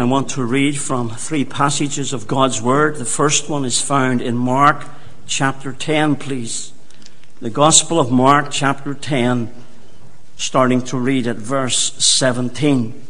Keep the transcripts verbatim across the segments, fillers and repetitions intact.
I want to read from three passages of God's Word. The first one is found in Mark chapter ten, please. The Gospel of Mark chapter ten, starting to read at verse seventeen.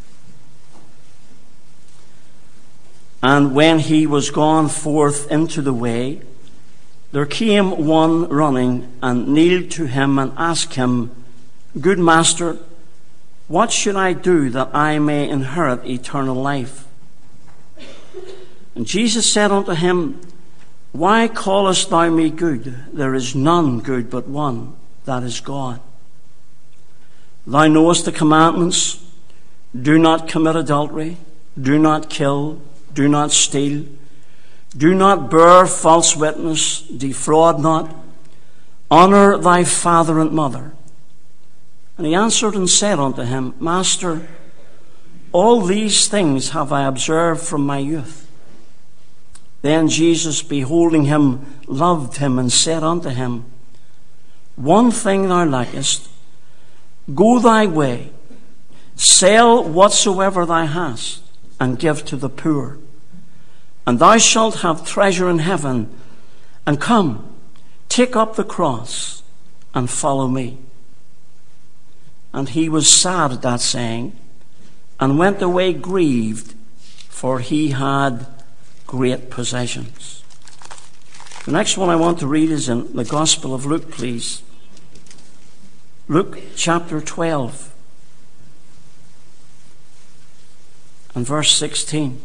And when he was gone forth into the way, there came one running and kneeled to him and asked him, Good Master, what should I do that I may inherit eternal life? And Jesus said unto him, Why callest thou me good? There is none good but one, that is God. Thou knowest the commandments: do not commit adultery, do not kill, do not steal, do not bear false witness, defraud not, honor thy father and mother. And he answered and said unto him, Master, all these things have I observed from my youth. Then Jesus, beholding him, loved him, and said unto him, One thing thou lackest. Go thy way, sell whatsoever thou hast, and give to the poor, and thou shalt have treasure in heaven. And come, take up the cross, and follow me. And he was sad at that saying, and went away grieved, for he had great possessions. The next one I want to read is in the Gospel of Luke, please. Luke chapter twelve and verse sixteen.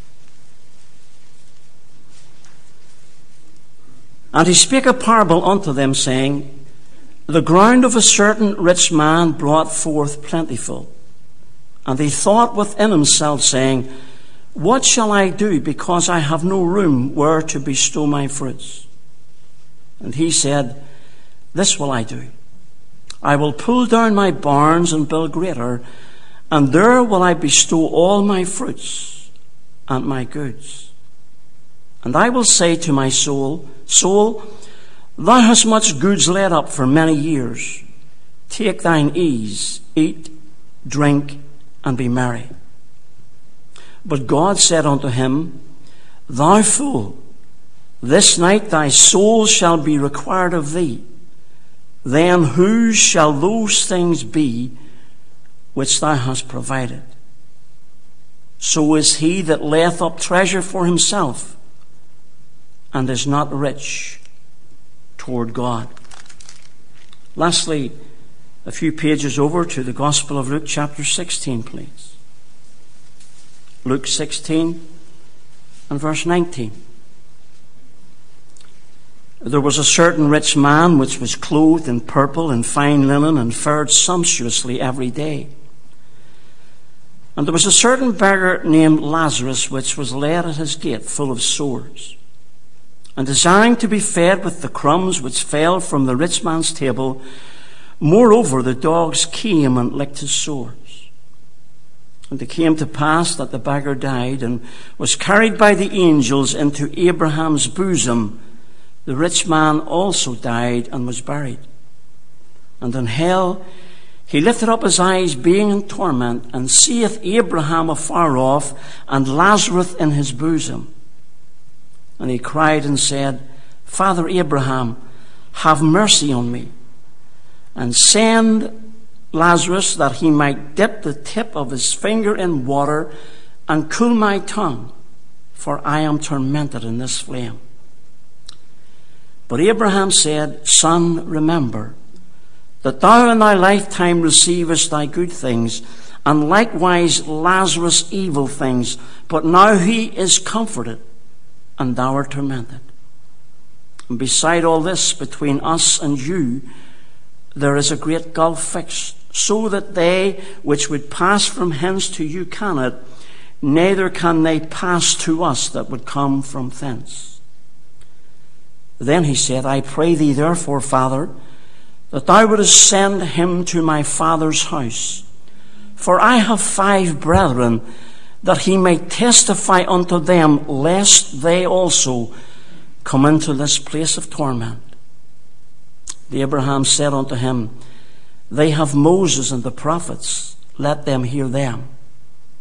And he spake a parable unto them, saying, The ground of a certain rich man brought forth plentiful. And he thought within himself, saying, What shall I do, because I have no room where to bestow my fruits? And he said, This will I do. I will pull down my barns and build greater, and there will I bestow all my fruits and my goods. And I will say to my soul, Soul, thou hast much goods laid up for many years. Take thine ease, eat, drink, and be merry. But God said unto him, Thou fool, this night thy soul shall be required of thee. Then whose shall those things be which thou hast provided? So is he that layeth up treasure for himself, and is not rich toward God. Lastly, a few pages over to the Gospel of Luke chapter sixteen, please. Luke sixteen and verse nineteen. There was a certain rich man which was clothed in purple and fine linen, and fared sumptuously every day. And there was a certain beggar named Lazarus, which was laid at his gate, full of sores, and desiring to be fed with the crumbs which fell from the rich man's table. Moreover, the dogs came and licked his sores. And it came to pass that the beggar died, and was carried by the angels into Abraham's bosom. The rich man also died and was buried. And in hell he lifted up his eyes, being in torment, and seeth Abraham afar off, and Lazarus in his bosom. And he cried and said, Father Abraham, have mercy on me, and send Lazarus, that he might dip the tip of his finger in water, and cool my tongue, for I am tormented in this flame. But Abraham said, Son, remember that thou in thy lifetime receivest thy good things, and likewise Lazarus evil things. But now he is comforted, and thou art tormented. And beside all this, between us and you, there is a great gulf fixed, so that they which would pass from hence to you cannot, neither can they pass to us that would come from thence. Then he said, I pray thee therefore, Father, that thou wouldest send him to my father's house. For I have five brethren, that he may testify unto them, lest they also come into this place of torment. The Abraham said unto him, They have Moses and the prophets, let them hear them.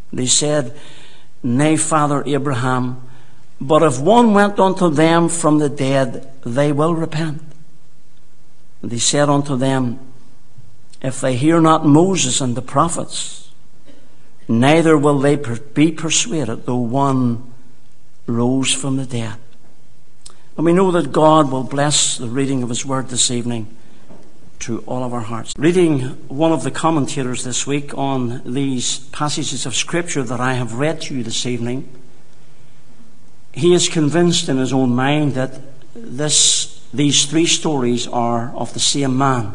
They said, Nay, Father Abraham, but if one went unto them from the dead, they will repent. And he said unto them, If they hear not Moses and the prophets, neither will they be persuaded, though one rose from the dead. And we know that God will bless the reading of his word this evening to all of our hearts. Reading one of the commentators this week on these passages of Scripture that I have read to you this evening, he is convinced in his own mind that this, these three stories are of the same man.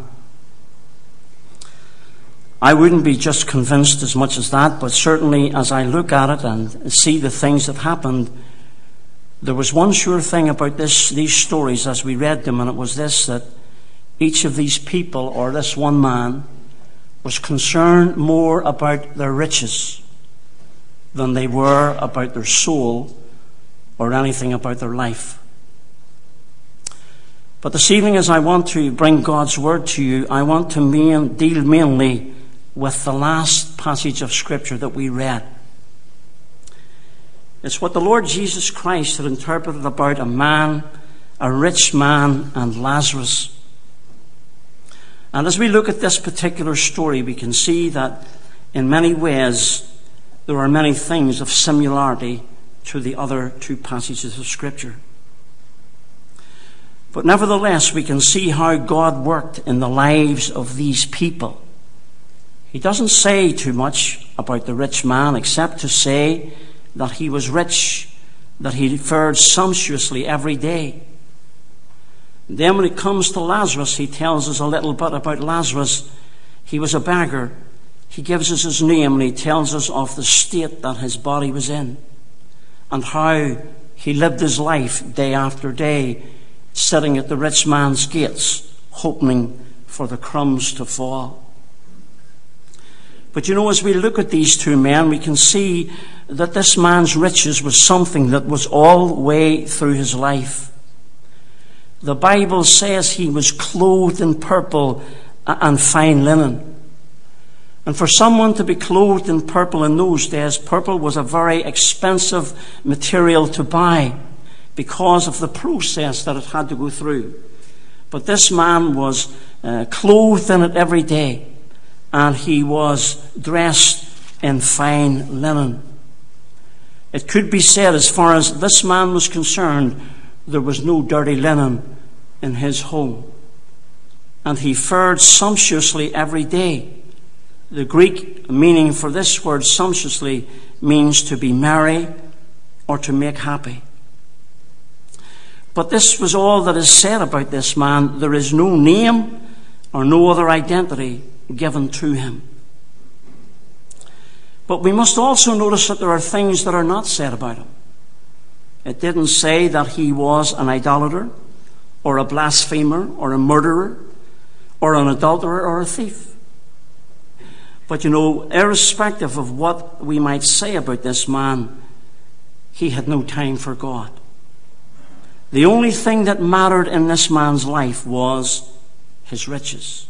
I wouldn't be just convinced as much as that, but certainly as I look at it and see the things that happened, there was one sure thing about this, these stories as we read them, and it was this, that each of these people, or this one man, was concerned more about their riches than they were about their soul or anything about their life. But this evening, as I want to bring God's word to you, I want to main, deal mainly with the last passage of Scripture that we read. It's what the Lord Jesus Christ had interpreted about a man, a rich man, and Lazarus. And as we look at this particular story, we can see that in many ways there are many things of similarity to the other two passages of Scripture. But nevertheless, we can see how God worked in the lives of these people. He doesn't say too much about the rich man, except to say that he was rich, that he fared sumptuously every day. Then when it comes to Lazarus, he tells us a little bit about Lazarus. He was a beggar. He gives us his name, and he tells us of the state that his body was in, and how he lived his life day after day, sitting at the rich man's gates, hoping for the crumbs to fall. But you know, as we look at these two men, we can see that this man's riches was something that was all the way through his life. The Bible says he was clothed in purple and fine linen. And for someone to be clothed in purple in those days, purple was a very expensive material to buy because of the process that it had to go through. But this man was uh, clothed in it every day, and he was dressed in fine linen. It could be said, as far as this man was concerned, there was no dirty linen in his home. And he fared sumptuously every day. The Greek meaning for this word sumptuously means to be merry or to make happy. But this was all that is said about this man. There is no name or no other identity given to him. But we must also notice that there are things that are not said about him. It didn't say that he was an idolater, or a blasphemer, or a murderer, or an adulterer, or a thief. But you know, irrespective of what we might say about this man, he had no time for God. The only thing that mattered in this man's life was his riches.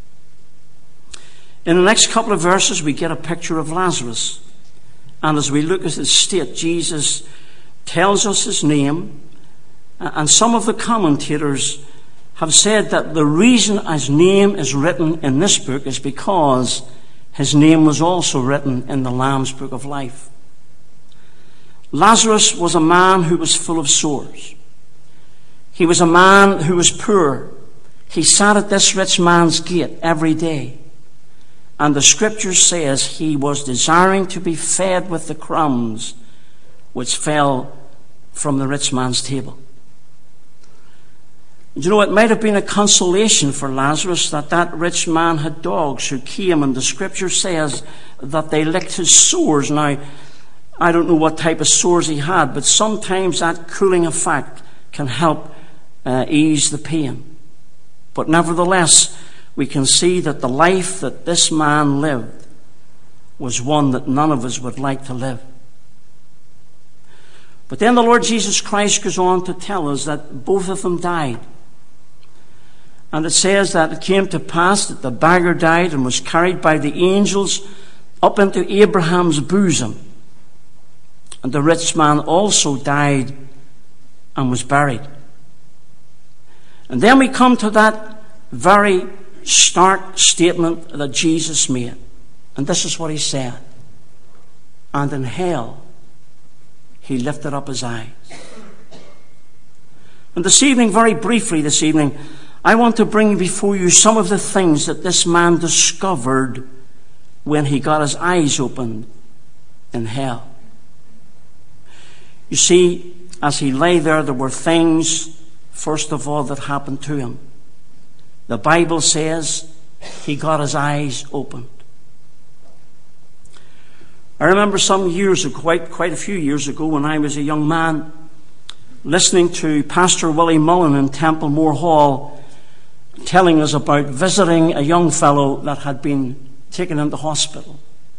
In the next couple of verses, we get a picture of Lazarus. And as we look at his state, Jesus tells us his name. And some of the commentators have said that the reason his name is written in this book is because his name was also written in the Lamb's Book of Life. Lazarus was a man who was full of sores. He was a man who was poor. He sat at this rich man's gate every day. And the Scripture says he was desiring to be fed with the crumbs which fell from the rich man's table. You know, it might have been a consolation for Lazarus that that rich man had dogs who came, and the Scripture says that they licked his sores. Now, I don't know what type of sores he had, but sometimes that cooling effect can help uh, ease the pain. But nevertheless, we can see that the life that this man lived was one that none of us would like to live. But then the Lord Jesus Christ goes on to tell us that both of them died. And it says that it came to pass that the beggar died and was carried by the angels up into Abraham's bosom. And the rich man also died and was buried. And then we come to that very stark statement that Jesus made. And this is what he said. And in hell, he lifted up his eyes. And this evening, very briefly this evening, I want to bring before you some of the things that this man discovered when he got his eyes opened in hell. You see, as he lay there, there were things, first of all, that happened to him. The Bible says he got his eyes opened. I remember some years ago, quite, quite a few years ago, when I was a young man, listening to Pastor Willie Mullen in Templemore Hall, telling us about visiting a young fellow that had been taken into hospital.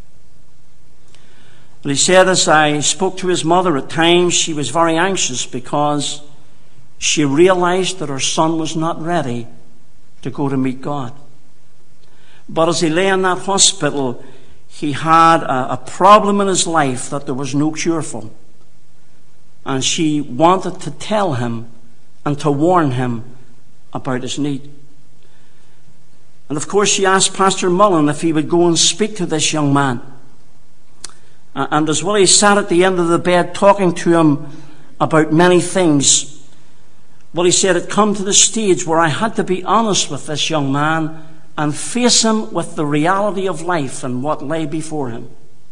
And he said, as I spoke to his mother at times, she was very anxious because she realized that her son was not ready to go to meet God. But as he lay in that hospital, he had a, a problem in his life that there was no cure for. And she wanted to tell him and to warn him about his need. And of course she asked Pastor Mullen if he would go and speak to this young man. And as Willie sat at the end of the bed talking to him about many things, well, he said it come to the stage where I had to be honest with this young man and face him with the reality of life and what lay before him.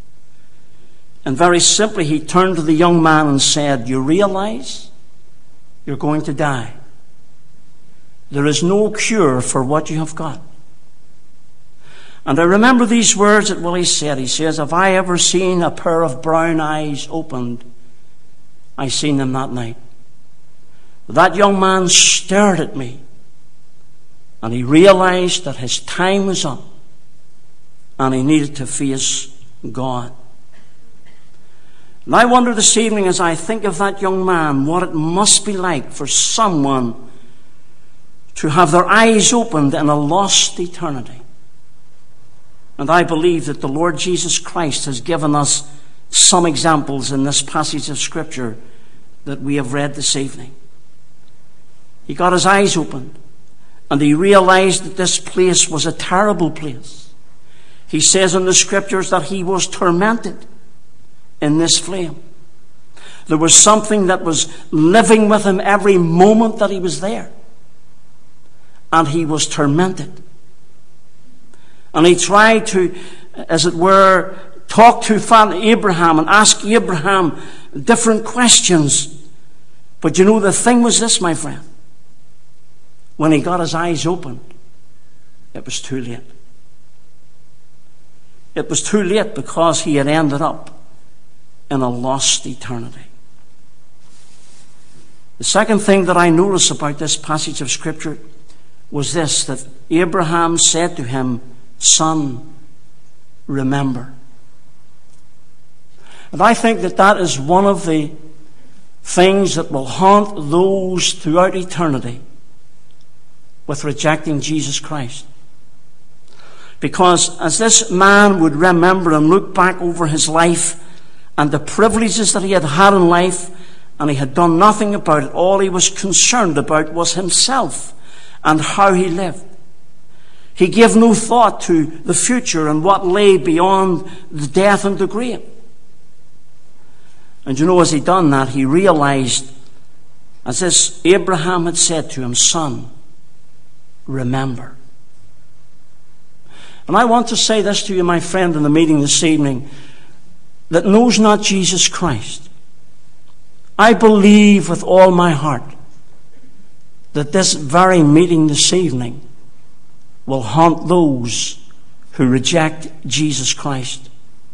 And very simply, he turned to the young man and said, you realize you're going to die. There is no cure for what you have got. And I remember these words that Willie said. He says, have I ever seen a pair of brown eyes opened? I seen them that night. That young man stared at me, and he realized that his time was up, and he needed to face God. And I wonder this evening, as I think of that young man, what it must be like for someone to have their eyes opened in a lost eternity. And I believe that the Lord Jesus Christ has given us some examples in this passage of Scripture that we have read this evening. He got his eyes opened, and he realized that this place was a terrible place. He says in the Scriptures that he was tormented in this flame. There was something that was living with him every moment that he was there. And he was tormented. And he tried to, as it were, talk to Father Abraham and ask Abraham different questions. But you know, the thing was this, my friend. When he got his eyes opened, it was too late. It was too late because he had ended up in a lost eternity. The second thing that I notice about this passage of Scripture was this, that Abraham said to him, son, remember. And I think that that is one of the things that will haunt those throughout eternity with rejecting Jesus Christ. Because as this man would remember and look back over his life and the privileges that he had had in life, and he had done nothing about it, all he was concerned about was himself and how he lived. He gave no thought to the future and what lay beyond the death and the grave. And you know, as he done that, he realized, as this Abraham had said to him, son, remember. And I want to say this to you, my friend, in the meeting this evening, that knows not Jesus Christ. I believe with all my heart that this very meeting this evening will haunt those who reject Jesus Christ.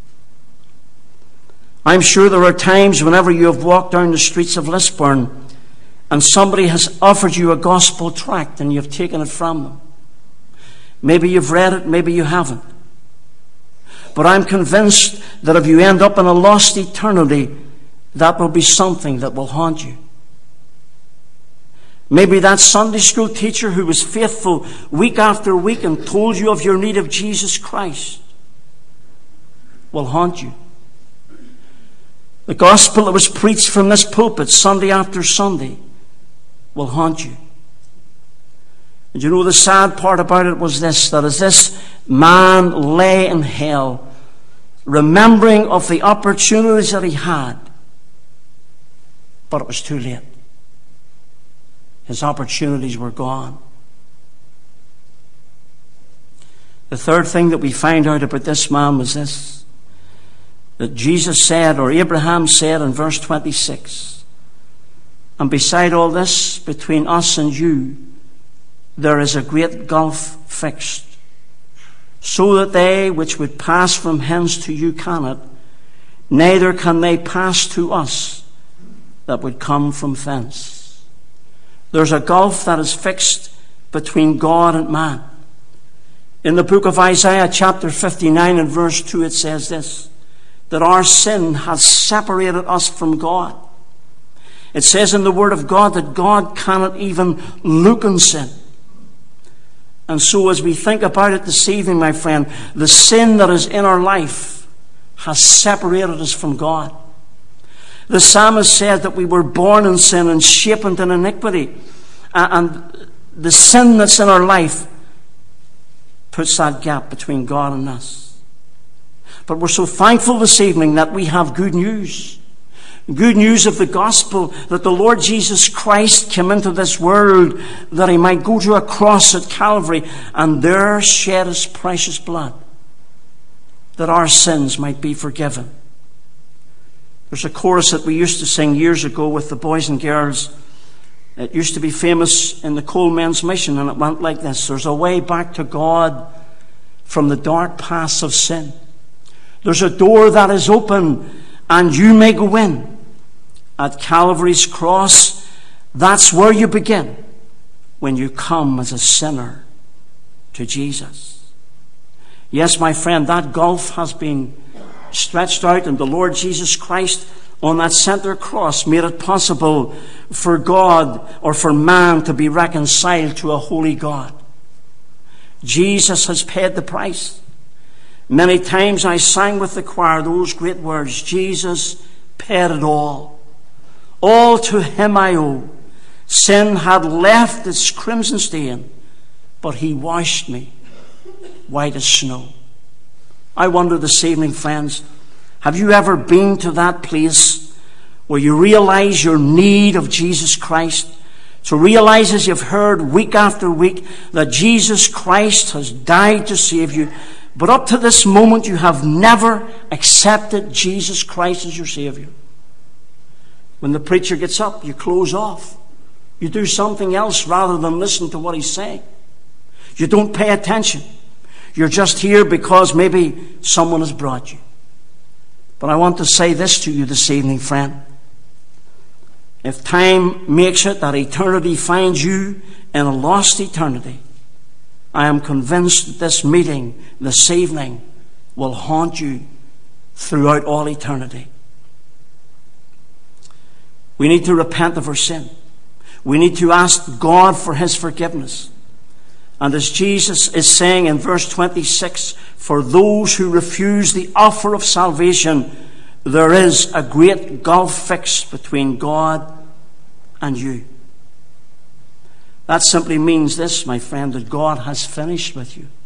I'm sure there are times whenever you have walked down the streets of Lisburn and somebody has offered you a gospel tract and you've taken it from them. Maybe you've read it, maybe you haven't. But I'm convinced that if you end up in a lost eternity, that will be something that will haunt you. Maybe that Sunday school teacher who was faithful week after week and told you of your need of Jesus Christ. will haunt you. The gospel that was preached from this pulpit Sunday after Sunday will haunt you. And you know, the sad part about it was this, that as this man lay in hell, remembering of the opportunities that he had, but it was too late. His opportunities were gone. The third thing that we find out about this man was this, that Jesus said, or Abraham said in verse twenty-six, and beside all this, between us and you, there is a great gulf fixed, so that they which would pass from hence to you cannot, neither can they pass to us that would come from thence. There's a gulf that is fixed between God and man. In the book of Isaiah chapter fifty-nine and verse two, it says this, that our sin has separated us from God. It says in the Word of God that God cannot even look on sin. And so as we think about it this evening, my friend, the sin that is in our life has separated us from God. The psalmist said that we were born in sin and shaped in iniquity. And the sin that's in our life puts that gap between God and us. But we're so thankful this evening that we have good news. Good news of the gospel, that the Lord Jesus Christ came into this world that he might go to a cross at Calvary and there shed his precious blood, that our sins might be forgiven. There's a chorus that we used to sing years ago with the boys and girls. It used to be famous in the Colemen's Mission, and it went like this. There's a way back to God from the dark paths of sin. There's a door that is open and you may go in. At Calvary's cross, that's where you begin when you come as a sinner to Jesus. Yes, my friend, that gulf has been stretched out, and the Lord Jesus Christ on that center cross made it possible for God or for man to be reconciled to a holy God. Jesus has paid the price. Many times I sang with the choir those great words, Jesus paid it all. All to him I owe. Sin had left its crimson stain, but he washed me white as snow. I wonder this evening, friends, have you ever been to that place where you realize your need of Jesus Christ? To realize, as you've heard week after week, that Jesus Christ has died to save you, but up to this moment you have never accepted Jesus Christ as your Savior. When the preacher gets up, you close off. You do something else rather than listen to what he's saying. You don't pay attention. You're just here because maybe someone has brought you. But I want to say this to you this evening, friend. If time makes it that eternity finds you in a lost eternity, I am convinced that this meeting this evening will haunt you throughout all eternity. We need to repent of our sin. We need to ask God for his forgiveness. And as Jesus is saying in verse twenty-six, for those who refuse the offer of salvation, there is a great gulf fixed between God and you. That simply means this, my friend, that God has finished with you.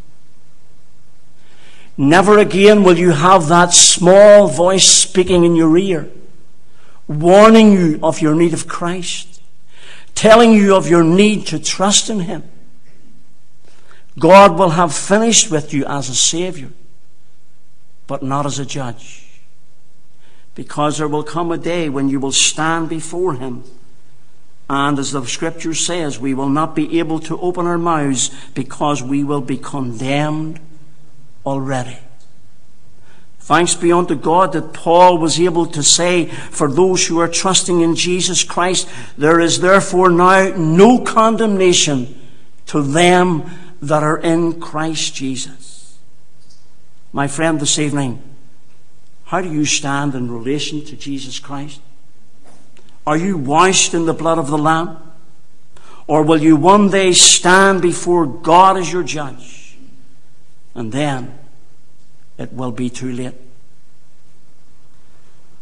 Never again will you have that small voice speaking in your ear, warning you of your need of Christ, telling you of your need to trust in him. God will have finished with you as a Savior, but not as a judge. Because there will come a day when you will stand before him, and as the Scripture says, we will not be able to open our mouths because we will be condemned already. Thanks be unto God that Paul was able to say, for those who are trusting in Jesus Christ, there is therefore now no condemnation to them that are in Christ Jesus. My friend, this evening, how do you stand in relation to Jesus Christ? Are you washed in the blood of the Lamb? Or will you one day stand before God as your judge? And then it will be too late.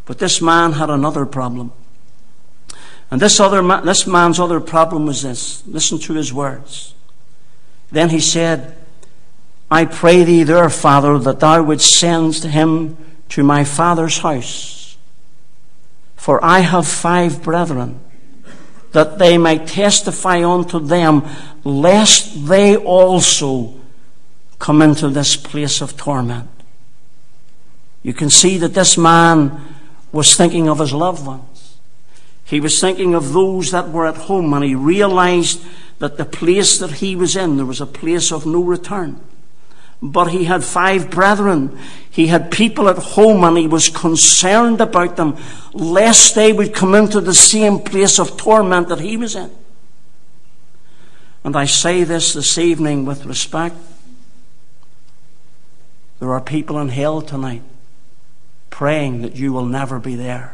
But this man had another problem. And this other ma- this man's other problem was this. Listen to his words. Then he said, I pray thee there, Father, that thou wouldst send him to my father's house. For I have five brethren, that they might testify unto them, lest they also come into this place of torment. You can see that this man was thinking of his loved ones. He was thinking of those that were at home, and he realized that the place that he was in, there was a place of no return. But he had five brethren. He had people at home, and he was concerned about them, lest they would come into the same place of torment that he was in. And I say this this evening with respect. There are people in hell tonight praying that you will never be there.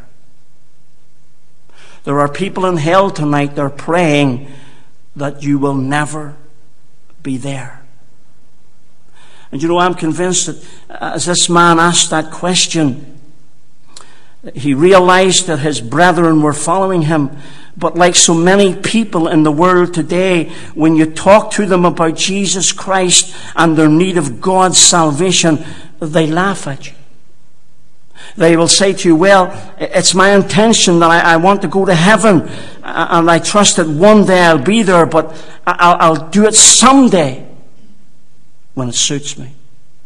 There are people in hell tonight that are praying that you will never be there. And you know, I'm convinced that as this man asked that question, he realized that his brethren were following him. But like so many people in the world today, when you talk to them about Jesus Christ and their need of God's salvation, they laugh at you. They will say to you, well, it's my intention that I, I want to go to heaven, and I trust that one day I'll be there, but I'll, I'll do it someday when it suits me.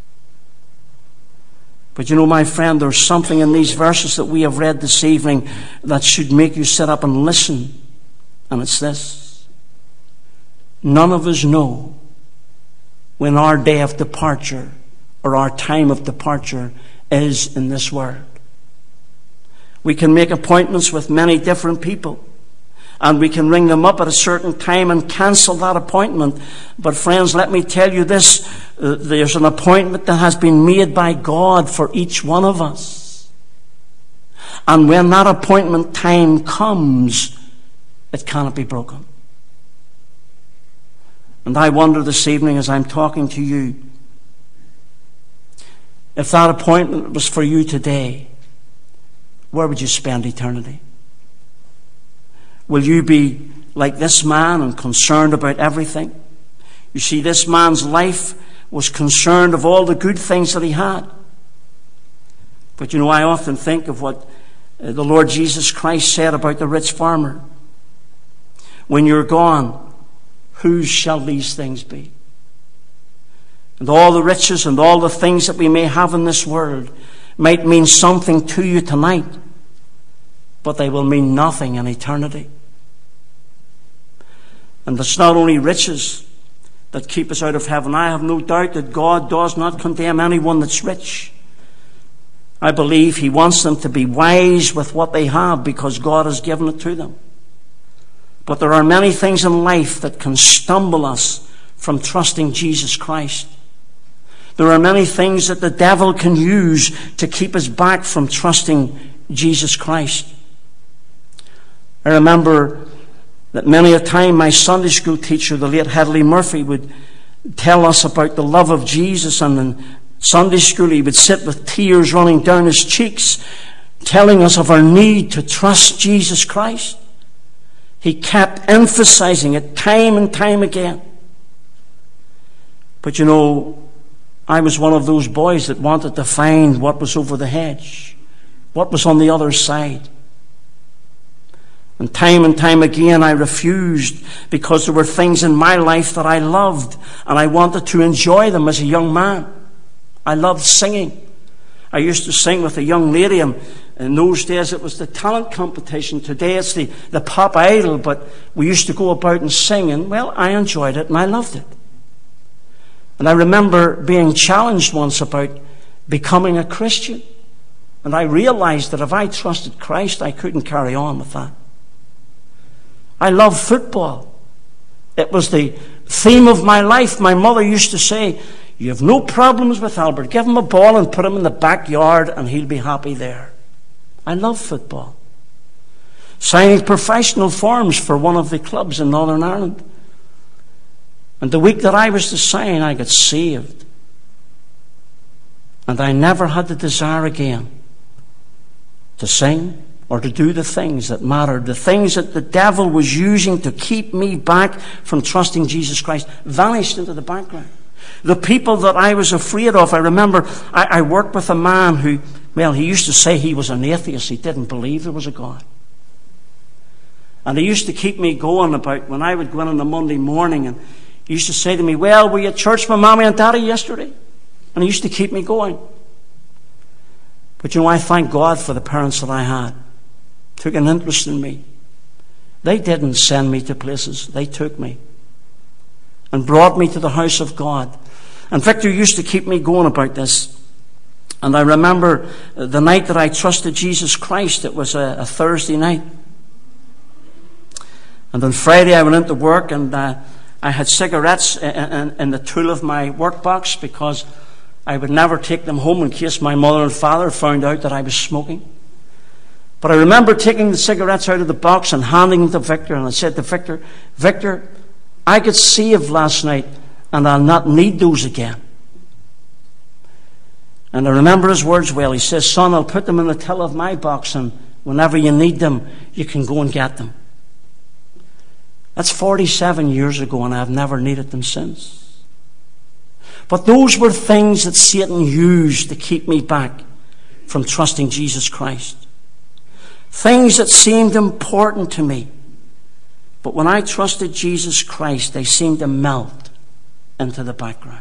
But you know, my friend, there's something in these verses that we have read this evening that should make you sit up and listen. And it's this. None of us know when our day of departure or our time of departure is in this world. We can make appointments with many different people, and we can ring them up at a certain time and cancel that appointment. But friends, let me tell you this. Uh, there's an appointment that has been made by God for each one of us. And when that appointment time comes, it cannot be broken. And I wonder this evening as I'm talking to you, if that appointment was for you today, where would you spend eternity? Will you be like this man and concerned about everything? You see, this man's life was concerned of all the good things that he had. But you know, I often think of what the Lord Jesus Christ said about the rich farmer. When you're gone, whose shall these things be? And all the riches and all the things that we may have in this world might mean something to you tonight, but they will mean nothing in eternity. And it's not only riches that keep us out of heaven. I have no doubt that God does not condemn anyone that's rich. I believe He wants them to be wise with what they have because God has given it to them. But there are many things in life that can stumble us from trusting Jesus Christ. There are many things that the devil can use to keep us back from trusting Jesus Christ. I remember that many a time my Sunday school teacher, the late Hedley Murphy, would tell us about the love of Jesus, and in Sunday school he would sit with tears running down his cheeks, telling us of our need to trust Jesus Christ. He kept emphasizing it time and time again. But you know, I was one of those boys that wanted to find what was over the hedge, what was on the other side. And time and time again I refused because there were things in my life that I loved and I wanted to enjoy them as a young man. I loved singing. I used to sing with a young lady, and in those days it was the talent competition. Today it's the, the pop idol, but we used to go about and sing, and well, I enjoyed it and I loved it. And I remember being challenged once about becoming a Christian. And I realized that if I trusted Christ, I couldn't carry on with that. I loved football. It was the theme of my life. My mother used to say, you have no problems with Albert. Give him a ball and put him in the backyard and he'll be happy there. I love football. Signing professional forms for one of the clubs in Northern Ireland. And the week that I was to sign, I got saved. And I never had the desire again to sing, or to do the things that mattered. The things that the devil was using to keep me back from trusting Jesus Christ vanished into the background. The people that I was afraid of, I remember I, I worked with a man who, well, he used to say he was an atheist. He didn't believe there was a God. And he used to keep me going about when I would go in on a Monday morning, and he used to say to me, well, were you at church with Mommy and Daddy yesterday? And he used to keep me going. But you know, I thank God for the parents that I had. Took an interest in me. They didn't send me to places. They took me and brought me to the house of God. And Victor used to keep me going about this. And I remember the night that I trusted Jesus Christ. It was a, a Thursday night. And on Friday I went into work, and uh, I had cigarettes in, in, in the tool of my work box, because I would never take them home in case my mother and father found out that I was smoking. But I remember taking the cigarettes out of the box and handing them to Victor, and I said to Victor, Victor, I got saved last night, and I'll not need those again. And I remember his words well. He says, son, I'll put them in the till of my box, and whenever you need them, you can go and get them. That's forty-seven years ago, and I've never needed them since. But those were things that Satan used to keep me back from trusting Jesus Christ. Things that seemed important to me. But when I trusted Jesus Christ, they seemed to melt into the background.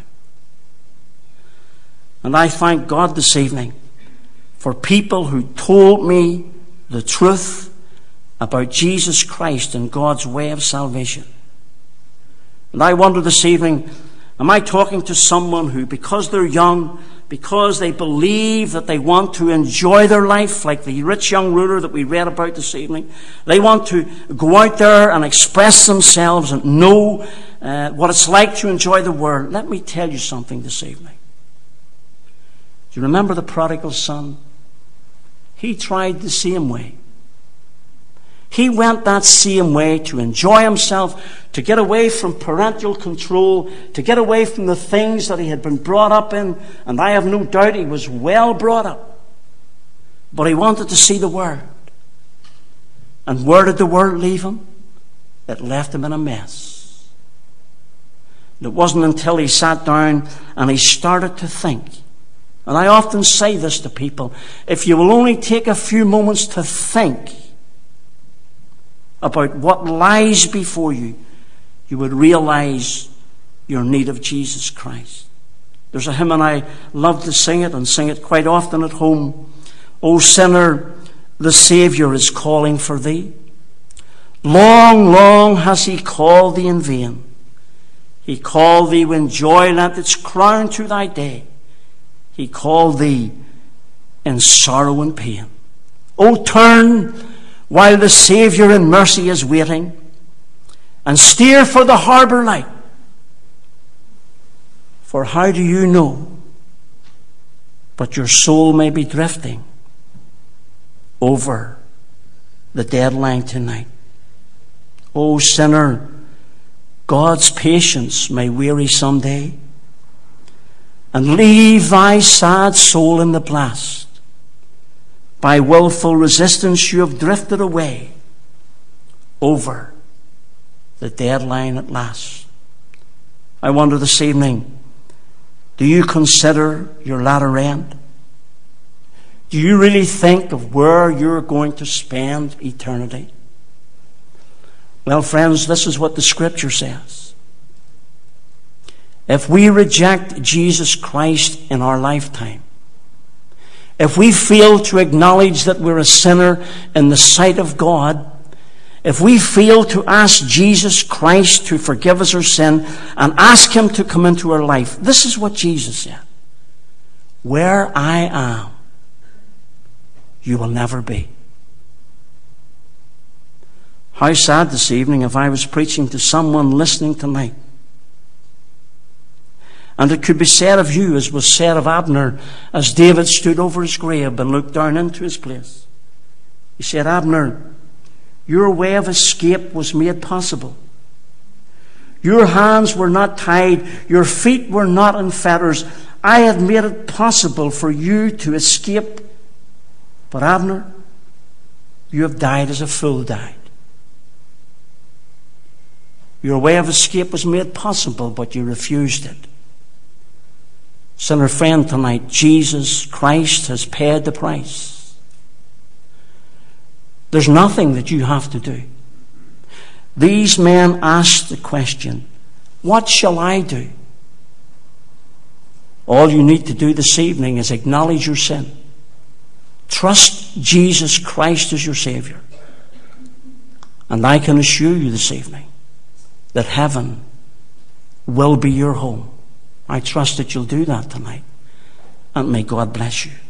And I thank God this evening for people who told me the truth about Jesus Christ and God's way of salvation. And I wonder this evening, am I talking to someone who, because they're young, because they believe that they want to enjoy their life, like the rich young ruler that we read about this evening, they want to go out there and express themselves and know uh, what it's like to enjoy the world? Let me tell you something this evening. Do you remember the prodigal son? He tried the same way. He went that same way to enjoy himself, to get away from parental control, to get away from the things that he had been brought up in. And I have no doubt he was well brought up. But he wanted to see the world. And where did the world leave him? It left him in a mess. It wasn't until he sat down and he started to think. And I often say this to people, if you will only take a few moments to think about what lies before you, you would realize your need of Jesus Christ. There's a hymn, and I love to sing it and sing it quite often at home. O sinner, the Saviour is calling for thee. Long, long has he called thee in vain. He called thee when joy lent its crown to thy day. He called thee in sorrow and pain. O turn, while the Saviour in mercy is waiting, and steer for the harbour light. For how do you know but your soul may be drifting over the deadline tonight? O sinner, God's patience may weary someday, and leave thy sad soul in the blast. By willful resistance you have drifted away over the deadline at last. I wonder this evening, do you consider your latter end? Do you really think of where you're going to spend eternity? Well, friends, this is what the Scripture says. If we reject Jesus Christ in our lifetime, if we fail to acknowledge that we're a sinner in the sight of God, if we fail to ask Jesus Christ to forgive us our sin and ask Him to come into our life, this is what Jesus said. Where I am, you will never be. How sad this evening if I was preaching to someone listening tonight, and it could be said of you, as was said of Abner, as David stood over his grave and looked down into his place. He said, Abner, your way of escape was made possible. Your hands were not tied. Your feet were not in fetters. I had made it possible for you to escape. But Abner, You have died as a fool died. Your way of escape was made possible, but you refused it. Sinner friend, tonight, Jesus Christ has paid the price. There's nothing that you have to do. These men asked the question, what shall I do? All you need to do this evening is acknowledge your sin. Trust Jesus Christ as your Savior. And I can assure you this evening that heaven will be your home. I trust that you'll do that tonight. And may God bless you.